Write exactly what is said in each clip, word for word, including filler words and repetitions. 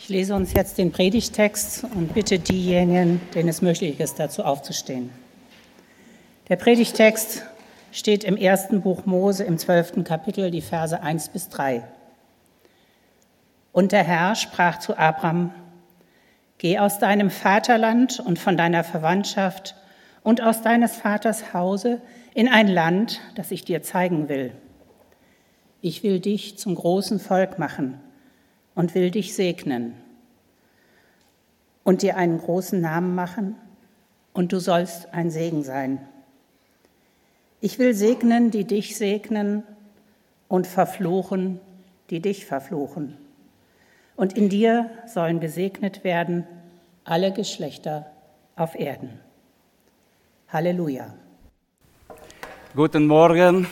Ich lese uns jetzt den Predigtext und bitte diejenigen, denen es möglich ist, dazu aufzustehen. Der Predigtext steht im ersten Buch Mose im zwölften Kapitel, die Verse eins bis drei. Und der Herr sprach zu Abram: Geh aus deinem Vaterland und von deiner Verwandtschaft und aus deines Vaters Hause in ein Land, das ich dir zeigen will. Ich will dich zum großen Volk machen und will dich segnen und dir einen großen Namen machen, und du sollst ein Segen sein. Ich will segnen, die dich segnen, und verfluchen, die dich verfluchen. Und in dir sollen gesegnet werden alle Geschlechter auf Erden. Halleluja. Guten Morgen.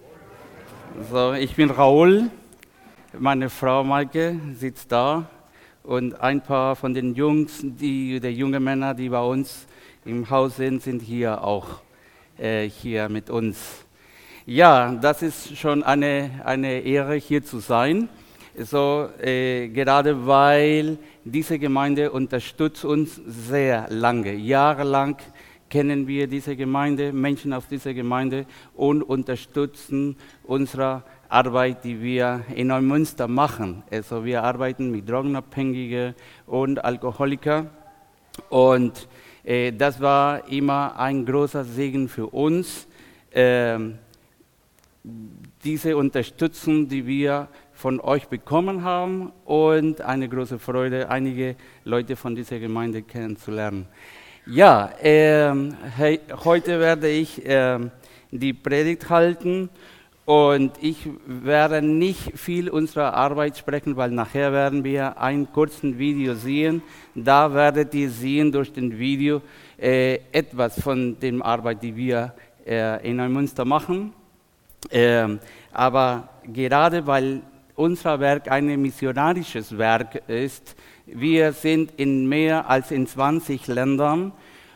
So, ich bin Raoul. Meine Frau Maike sitzt da und ein paar von den Jungs, die, die jungen Männer, die bei uns im Haus sind, sind hier auch äh, hier mit uns. Ja, das ist schon eine, eine Ehre, hier zu sein. So, äh, gerade weil diese Gemeinde unterstützt uns sehr lange, jahrelang kennen wir diese Gemeinde, Menschen aus dieser Gemeinde und unterstützen unsere Arbeit, die wir in Neumünster machen. Also wir arbeiten mit Drogenabhängigen und Alkoholikern und äh, das war immer ein großer Segen für uns, äh, diese Unterstützung, die wir von euch bekommen haben und eine große Freude, einige Leute von dieser Gemeinde kennenzulernen. Ja, äh, he, heute werde ich äh, die Predigt halten und ich werde nicht viel unserer Arbeit sprechen, weil nachher werden wir ein kurzes Video sehen. Da werdet ihr sehen durch das Video äh, etwas von der Arbeit, die wir äh, in Neumünster machen. Äh, aber gerade weil unser Werk ein missionarisches Werk ist, wir sind in mehr als in zwanzig Ländern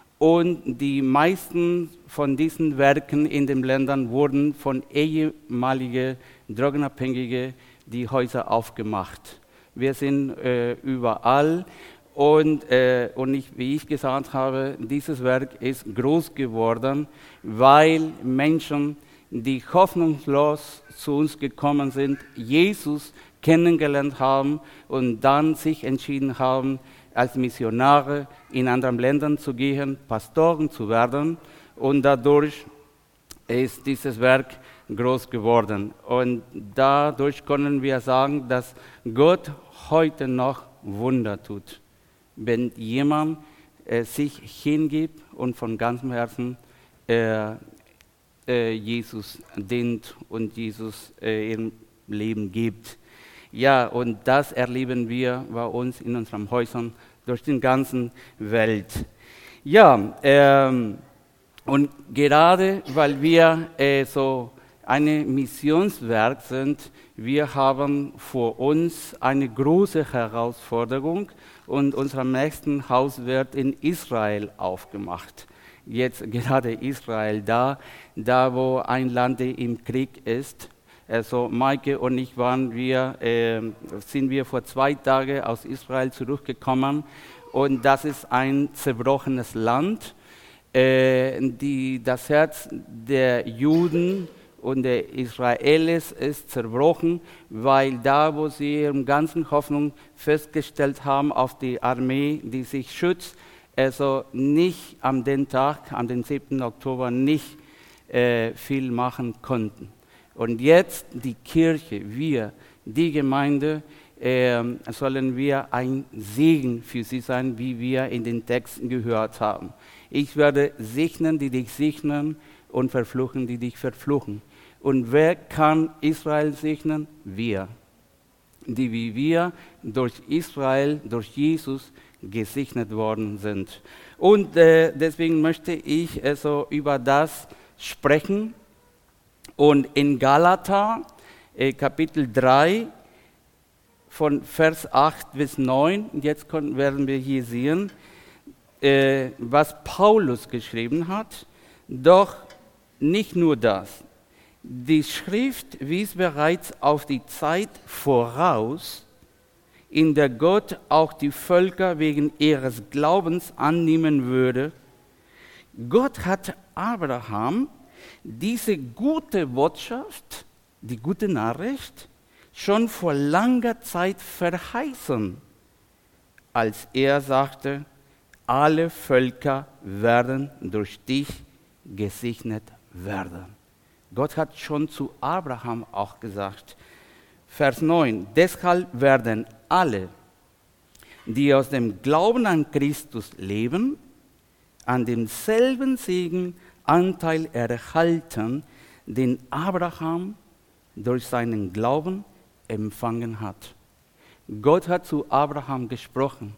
und die meisten von diesen Werken in den Ländern wurden von ehemaligen Drogenabhängigen die Häuser aufgemacht. Wir sind äh, überall und, äh, und ich, wie ich gesagt habe, dieses Werk ist groß geworden, weil Menschen, die hoffnungslos zu uns gekommen sind, Jesus kennengelernt haben und dann sich entschieden haben, als Missionare in anderen Ländern zu gehen, Pastoren zu werden. Und dadurch ist dieses Werk groß geworden. Und dadurch können wir sagen, dass Gott heute noch Wunder tut, wenn jemand äh, sich hingibt und von ganzem Herzen äh, äh, Jesus dient und Jesus äh, im Leben gibt. Ja, und das erleben wir bei uns in unseren Häusern durch die ganze Welt. Ja, ähm, und gerade weil wir äh, so ein Missionswerk sind, wir haben vor uns eine große Herausforderung und unser nächsten Haus wird in Israel aufgemacht. Jetzt gerade Israel, da, da wo ein Land im Krieg ist. Also Maike und ich waren wir, äh, sind wir vor zwei Tagen aus Israel zurückgekommen und das ist ein zerbrochenes Land. Äh, die, das Herz der Juden und der Israelis ist zerbrochen, weil da, wo sie ihre ganzen Hoffnung festgestellt haben auf die Armee, die sich schützt, also nicht am den Tag, am den siebten Oktober nicht äh, viel machen konnten. Und jetzt die Kirche, wir, die Gemeinde, äh, sollen wir ein Segen für sie sein, wie wir in den Texten gehört haben. Ich werde segnen, die dich segnen und verfluchen, die dich verfluchen. Und wer kann Israel segnen? Wir, die wie wir durch Israel, durch Jesus gesegnet worden sind. Und äh, deswegen möchte ich also über das sprechen. Und in Galater, äh, Kapitel drei, von Vers acht bis neun, jetzt können, werden wir hier sehen, äh, was Paulus geschrieben hat. Doch nicht nur das. Die Schrift wies bereits auf die Zeit voraus, in der Gott auch die Völker wegen ihres Glaubens annehmen würde. Gott hat Abraham diese gute Botschaft, die gute Nachricht, schon vor langer Zeit verheißen, als er sagte, alle Völker werden durch dich gesegnet werden. Gott hat schon zu Abraham auch gesagt, Vers neun, deshalb werden alle, die aus dem Glauben an Christus leben, an demselben Segen Anteil erhalten, den Abraham durch seinen Glauben empfangen hat. Gott hat zu Abraham gesprochen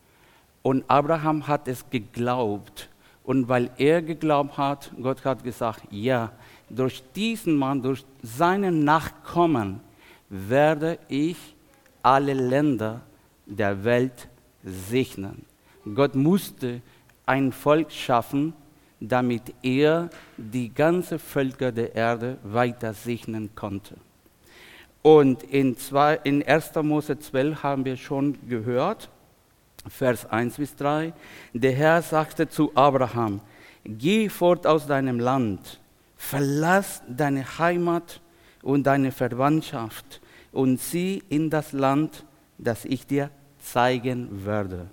und Abraham hat es geglaubt. Und weil er geglaubt hat, Gott hat gesagt, ja, durch diesen Mann, durch seine Nachkommen werde ich alle Länder der Welt segnen. Gott musste ein Volk schaffen, damit er die ganzen Völker der Erde weiter segnen konnte. Und in, zwei, in erster Mose zwölf haben wir schon gehört, Vers eins bis drei, der Herr sagte zu Abraham, geh fort aus deinem Land, verlass deine Heimat und deine Verwandtschaft und zieh in das Land, das ich dir zeigen werde.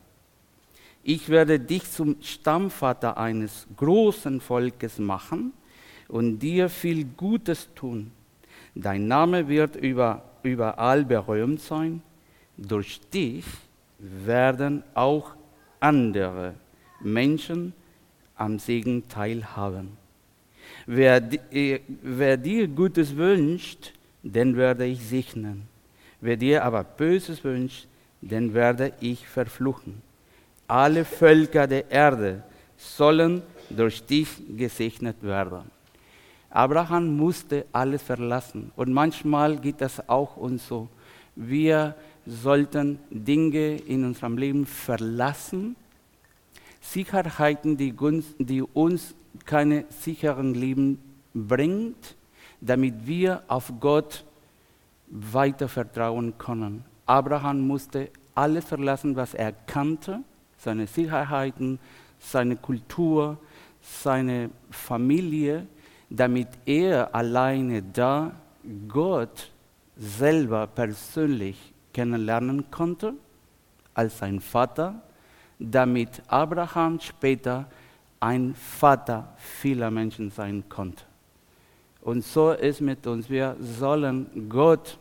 Ich werde dich zum Stammvater eines großen Volkes machen und dir viel Gutes tun. Dein Name wird über, überall berühmt sein. Durch dich werden auch andere Menschen am Segen teilhaben. Wer, wer dir Gutes wünscht, den werde ich segnen. Wer dir aber Böses wünscht, den werde ich verfluchen. Alle Völker der Erde sollen durch dich gesegnet werden. Abraham musste alles verlassen. Und manchmal geht das auch uns so. Wir sollten Dinge in unserem Leben verlassen, Sicherheiten, die uns keine sicheren Leben bringt, damit wir auf Gott weiter vertrauen können. Abraham musste alles verlassen, was er kannte, seine Sicherheiten, seine Kultur, seine Familie, damit er alleine da Gott selber persönlich kennenlernen konnte als sein Vater, damit Abraham später ein Vater vieler Menschen sein konnte. Und so ist mit uns. Wir sollen Gott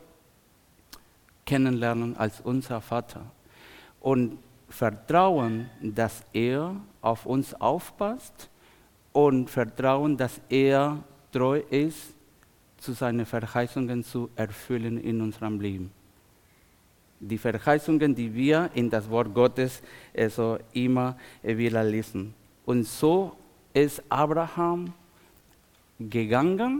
kennenlernen als unser Vater und vertrauen, dass er auf uns aufpasst und vertrauen, dass er treu ist, zu seinen Verheißungen zu erfüllen in unserem Leben. Die Verheißungen, die wir in das Wort Gottes also immer wieder lesen. Und so ist Abraham gegangen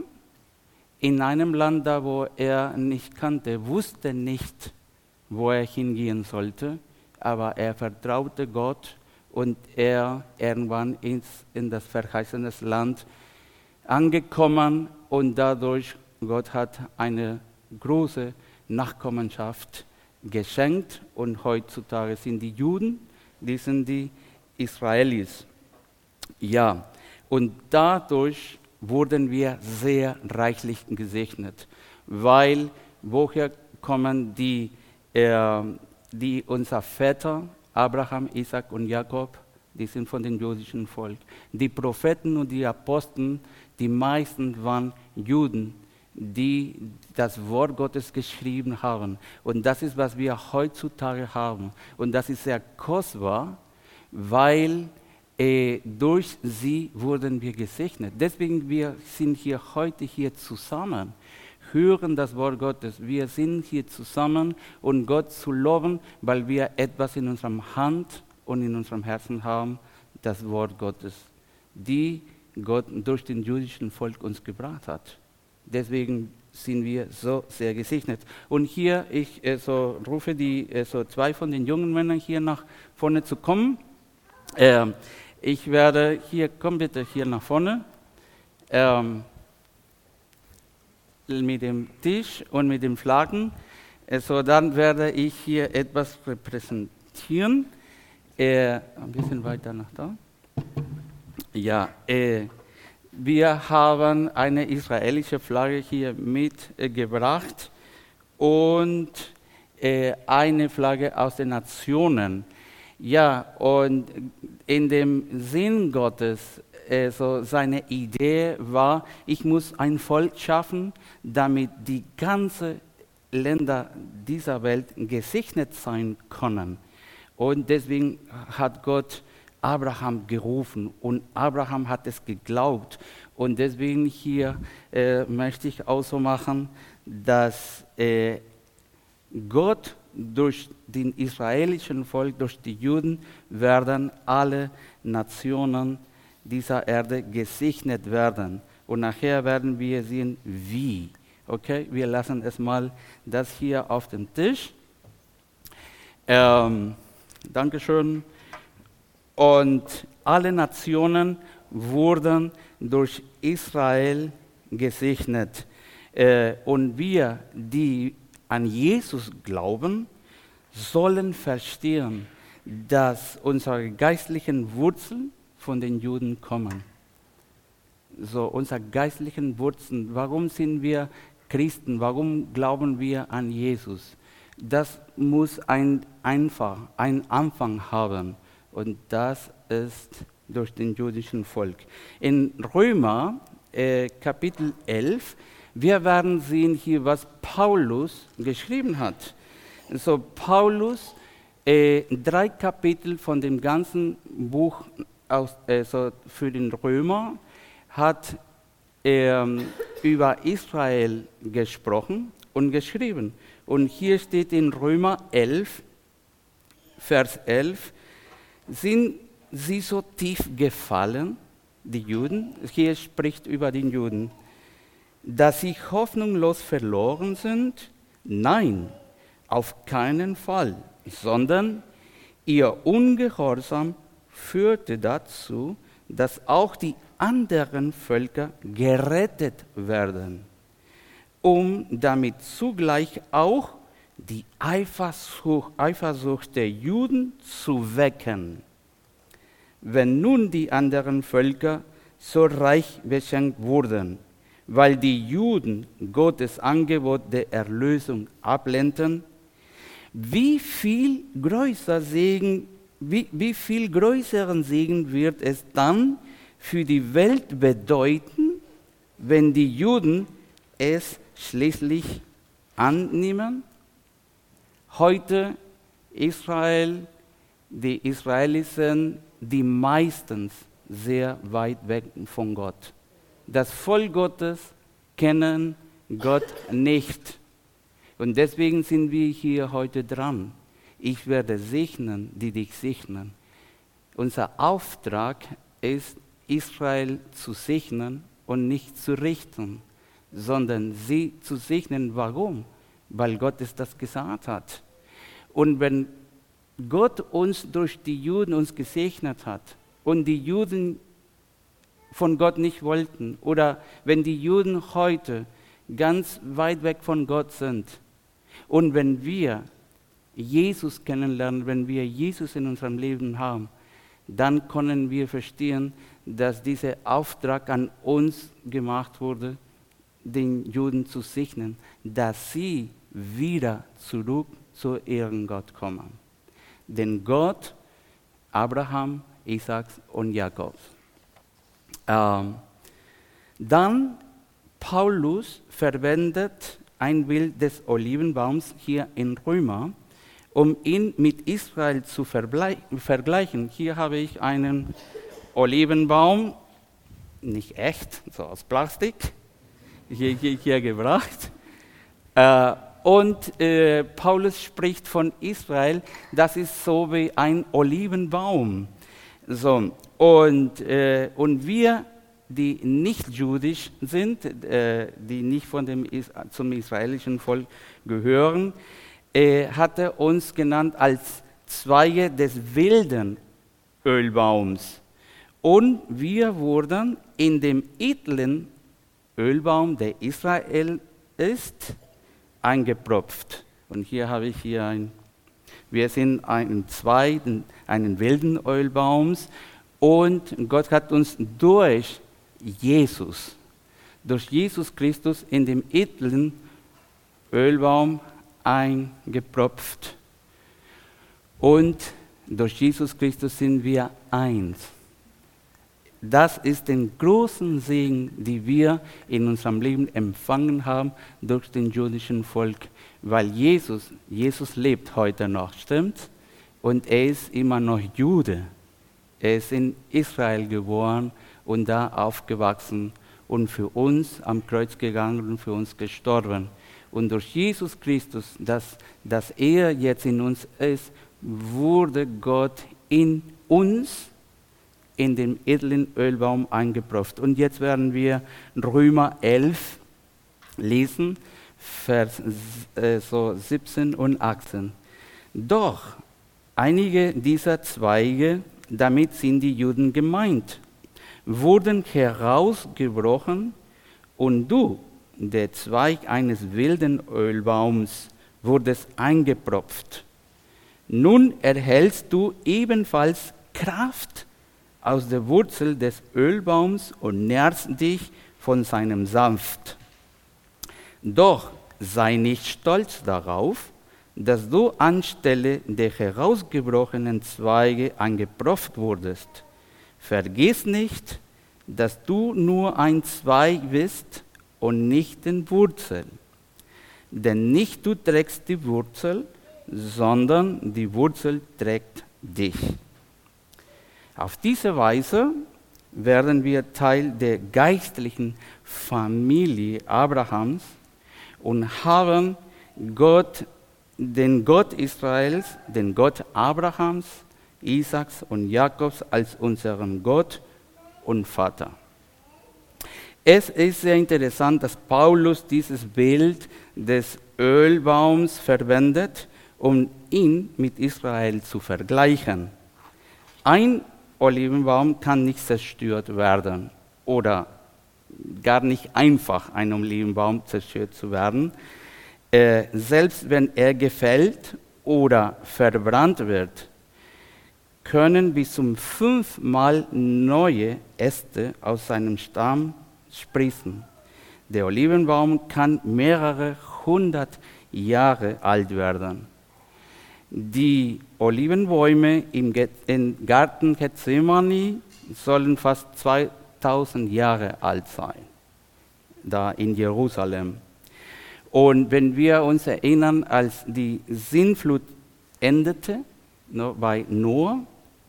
in einem Land, da wo er nicht kannte, wusste nicht, wo er hingehen sollte, aber er vertraute Gott und er irgendwann ist in das verheißene Land angekommen und dadurch Gott hat eine große Nachkommenschaft geschenkt und heutzutage sind die Juden, die sind die Israelis. Ja, und dadurch wurden wir sehr reichlich gesegnet, weil woher kommen die, äh, die unser Väter, Abraham, Isaac und Jakob, die sind von dem jüdischen Volk. Die Propheten und die Apostel, die meisten waren Juden, die das Wort Gottes geschrieben haben. Und das ist, was wir heutzutage haben. Und das ist sehr kostbar, weil äh, durch sie wurden wir gesegnet. Deswegen wir sind hier heute hier zusammen, hören das Wort Gottes. Wir sind hier zusammen, um Gott zu loben, weil wir etwas in unserer Hand und in unserem Herzen haben, das Wort Gottes, die Gott durch den jüdischen Volk uns gebracht hat. Deswegen sind wir so sehr gesegnet. Und hier, ich äh, so rufe die äh, so zwei von den jungen Männern hier nach vorne zu kommen. Ähm, ich werde hier, komm bitte hier nach vorne, ähm, mit dem Tisch und mit den Flaggen. Also dann werde ich hier etwas repräsentieren. Äh, ein bisschen weiter nach da. Ja, äh, wir haben eine israelische Flagge hier mitgebracht und äh, eine Flagge aus den Nationen. Ja, und in dem Sinn Gottes, also seine Idee war, ich muss ein Volk schaffen, damit die ganzen Länder dieser Welt gesegnet sein können. Und deswegen hat Gott Abraham gerufen und Abraham hat es geglaubt. Und deswegen hier äh, möchte ich auch so machen, dass äh, Gott durch den israelischen Volk, durch die Juden, werden alle Nationen dieser Erde gesegnet werden. Und nachher werden wir sehen, wie. Okay, wir lassen es mal das hier auf dem Tisch. Ähm, Dankeschön. Und alle Nationen wurden durch Israel gesegnet. Äh, und wir, die an Jesus glauben, sollen verstehen, dass unsere geistlichen Wurzeln von den Juden kommen. So, unsere geistlichen Wurzeln, warum sind wir Christen, warum glauben wir an Jesus? Das muss ein, einfach einen Anfang haben und das ist durch den jüdischen Volk. In Römer äh, Kapitel elf, wir werden sehen hier, was Paulus geschrieben hat. So, Paulus, äh, drei Kapitel von dem ganzen Buch aus, äh, so für den Römer, hat ähm, über Israel gesprochen und geschrieben. Und hier steht in Römer elf, Vers elf, sind sie so tief gefallen, die Juden, hier spricht über die Juden, dass sie hoffnungslos verloren sind? Nein, auf keinen Fall, sondern ihr Ungehorsam führte dazu, dass auch die anderen Völker gerettet werden, um damit zugleich auch die Eifersucht, Eifersucht der Juden zu wecken. Wenn nun die anderen Völker so reich beschenkt wurden, weil die Juden Gottes Angebot der Erlösung ablehnten, wie viel größer Segen, wie, wie viel größeren Segen wird es dann für die Welt bedeuten, wenn die Juden es schließlich annehmen? Heute Israel, die Israelis sind die meistens sehr weit weg von Gott. Das Volk Gottes kennen Gott nicht. Und deswegen sind wir hier heute dran. Ich werde segnen, die dich segnen. Unser Auftrag ist, Israel zu segnen und nicht zu richten, sondern sie zu segnen. Warum? Weil Gott es das gesagt hat. Und wenn Gott uns durch die Juden uns gesegnet hat und die Juden von Gott nicht wollten oder wenn die Juden heute ganz weit weg von Gott sind und wenn wir Jesus kennenlernen, wenn wir Jesus in unserem Leben haben, dann können wir verstehen, dass dieser Auftrag an uns gemacht wurde, den Juden zu segnen, dass sie wieder zurück zu ihrem Gott kommen. Denn Gott, Abraham, Isaac und Jakob. Ähm, dann Paulus verwendet ein Bild des Olivenbaums hier in Römer, um ihn mit Israel zu vergleichen. Hier habe ich einen Olivenbaum, nicht echt, so aus Plastik, hier, hier, hier gebracht. Äh, und äh, Paulus spricht von Israel, das ist so wie ein Olivenbaum. So, und, äh, und wir, die nicht jüdisch sind, äh, die nicht von dem, zum israelischen Volk gehören, äh, hat er uns genannt als Zweige des wilden Ölbaums. Und wir wurden in dem edlen Ölbaum, der Israel ist, eingepropft. Und hier habe ich hier ein, wir sind ein Zweig, einen wilden Ölbaums. Und Gott hat uns durch Jesus, durch Jesus Christus in dem edlen Ölbaum eingepropft. Und durch Jesus Christus sind wir eins. Das ist den großen Segen, den wir in unserem Leben empfangen haben durch den jüdischen Volk. Weil Jesus, Jesus lebt heute noch, stimmt? Und er ist immer noch Jude. Er ist in Israel geboren und da aufgewachsen und für uns am Kreuz gegangen und für uns gestorben. Und durch Jesus Christus, dass, dass er jetzt in uns ist, wurde Gott in uns in den edlen Ölbaum eingepropft. Und jetzt werden wir Römer elf lesen, Vers äh, so siebzehn und achtzehn. Doch einige dieser Zweige, damit sind die Juden gemeint, wurden herausgebrochen und du, der Zweig eines wilden Ölbaums, wurdest eingepropft. Nun erhältst du ebenfalls Kraft aus der Wurzel des Ölbaums und nährst dich von seinem Saft. Doch sei nicht stolz darauf, dass du anstelle der herausgebrochenen Zweige eingepropft wurdest. Vergiss nicht, dass du nur ein Zweig bist und nicht die Wurzel. Denn nicht du trägst die Wurzel, sondern die Wurzel trägt dich. Auf diese Weise werden wir Teil der geistlichen Familie Abrahams und haben Gott, den Gott Israels, den Gott Abrahams, Isaaks und Jakobs als unseren Gott und Vater. Es ist sehr interessant, dass Paulus dieses Bild des Ölbaums verwendet, um ihn mit Israel zu vergleichen. Ein Olivenbaum kann nicht zerstört werden oder gar nicht einfach ein Olivenbaum zerstört zu werden. Äh, selbst wenn er gefällt oder verbrannt wird, können bis zum fünfmal neue Äste aus seinem Stamm sprießen. Der Olivenbaum kann mehrere hundert Jahre alt werden. Die Olivenbäume im Garten Gethsemane sollen fast zweitausend Jahre alt sein, da in Jerusalem. Und wenn wir uns erinnern, als die Sintflut endete, ne, bei Noah,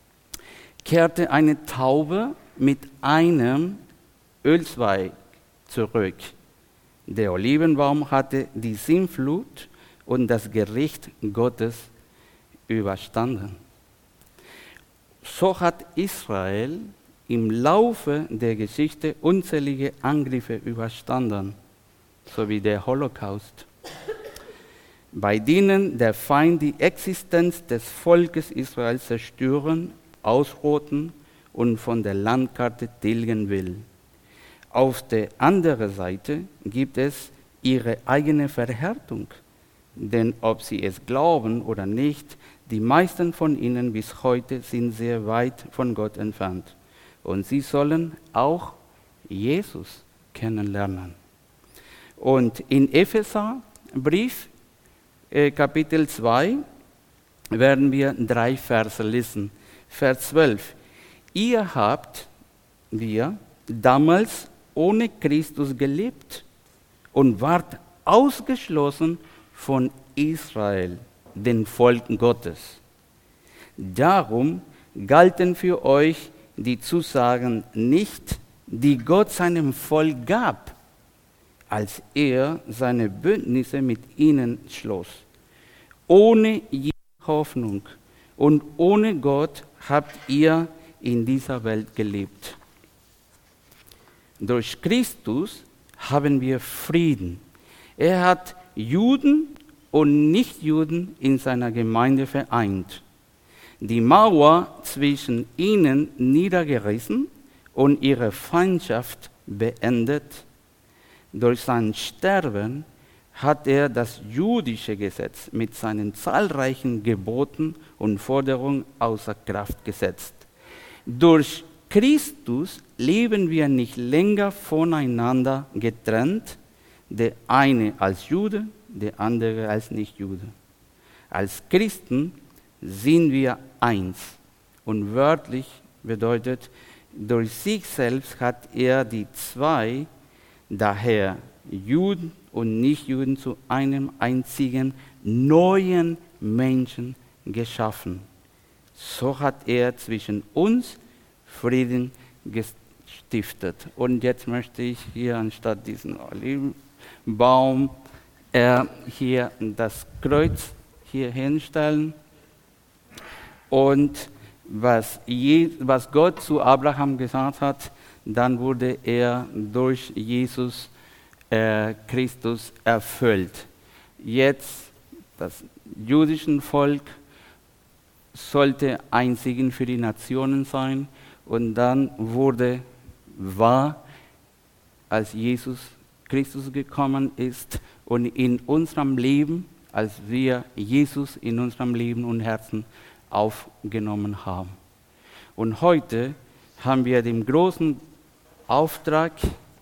kehrte eine Taube mit einem Ölzweig zurück. Der Olivenbaum hatte die Sintflut und das Gericht Gottes überstanden. So hat Israel im Laufe der Geschichte unzählige Angriffe überstanden, so wie der Holocaust, bei denen der Feind die Existenz des Volkes Israel zerstören, ausrotten und von der Landkarte tilgen will. Auf der anderen Seite gibt es ihre eigene Verhärtung, denn ob sie es glauben oder nicht, die meisten von ihnen bis heute sind sehr weit von Gott entfernt. Und sie sollen auch Jesus kennenlernen. Und in Epheserbrief, äh, Kapitel zwei, werden wir drei Verse lesen. Vers zwölf. Ihr habt, wir, damals ohne Christus gelebt und wart ausgeschlossen von Israel, den Volk Gottes. Darum galten für euch die Zusagen nicht, die Gott seinem Volk gab, als er seine Bündnisse mit ihnen schloss. Ohne jede Hoffnung und ohne Gott habt ihr in dieser Welt gelebt. Durch Christus haben wir Frieden. Er hat Juden und Nichtjuden in seiner Gemeinde vereint, die Mauer zwischen ihnen niedergerissen und ihre Feindschaft beendet. Durch sein Sterben hat er das jüdische Gesetz mit seinen zahlreichen Geboten und Forderungen außer Kraft gesetzt. Durch Christus leben wir nicht länger voneinander getrennt, der eine als Jude, der andere als Nichtjude. Als Christen sind wir eins und wörtlich bedeutet, durch sich selbst hat er die zwei, daher Juden und Nichtjuden, zu einem einzigen neuen Menschen geschaffen. So hat er zwischen uns Frieden gestiftet. Und jetzt möchte ich hier anstatt diesen Olivenbaum äh, hier das Kreuz hier hinstellen. Und was, Je, was Gott zu Abraham gesagt hat, dann wurde er durch Jesus äh, Christus erfüllt. Jetzt, das jüdische Volk sollte ein Segen für die Nationen sein. Und dann wurde wahr, als Jesus Christus gekommen ist und in unserem Leben, als wir Jesus in unserem Leben und Herzen aufgenommen haben. Und heute haben wir den großen Auftrag,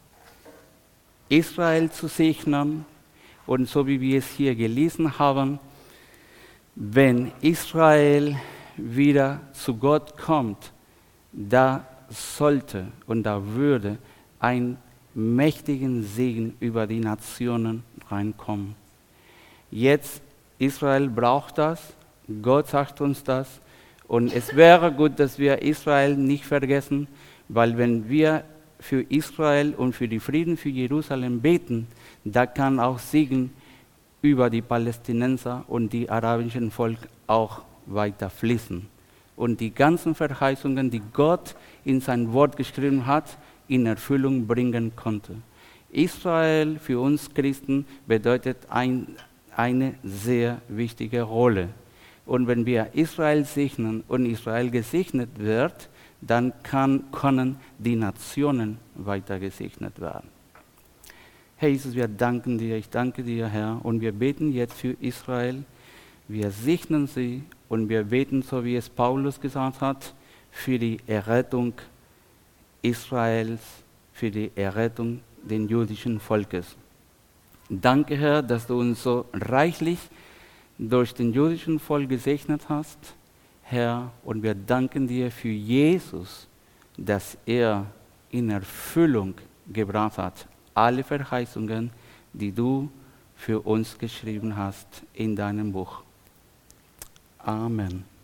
Israel zu segnen. Und so wie wir es hier gelesen haben, wenn Israel wieder zu Gott kommt, da sollte und da würde ein mächtigen Segen über die Nationen reinkommen. Jetzt, Israel braucht das, Gott sagt uns das, und es wäre gut, dass wir Israel nicht vergessen, weil wenn wir für Israel und für den Frieden für Jerusalem beten, da kann auch Segen über die Palästinenser und die arabischen Volk auch weiter fließen. Und die ganzen Verheißungen, die Gott in sein Wort geschrieben hat, in Erfüllung bringen konnte. Israel für uns Christen bedeutet ein, eine sehr wichtige Rolle. Und wenn wir Israel segnen und Israel gesegnet wird, dann kann, können die Nationen weiter gesegnet werden. Herr Jesus, wir danken dir, ich danke dir, Herr, und wir beten jetzt für Israel. Wir segnen sie und wir beten, so wie es Paulus gesagt hat, für die Errettung Israels, für die Errettung des jüdischen Volkes. Danke, Herr, dass du uns so reichlich durch den jüdischen Volk gesegnet hast, Herr, und wir danken dir für Jesus, dass er in Erfüllung gebracht hat, alle Verheißungen, die du für uns geschrieben hast in deinem Buch. Amen.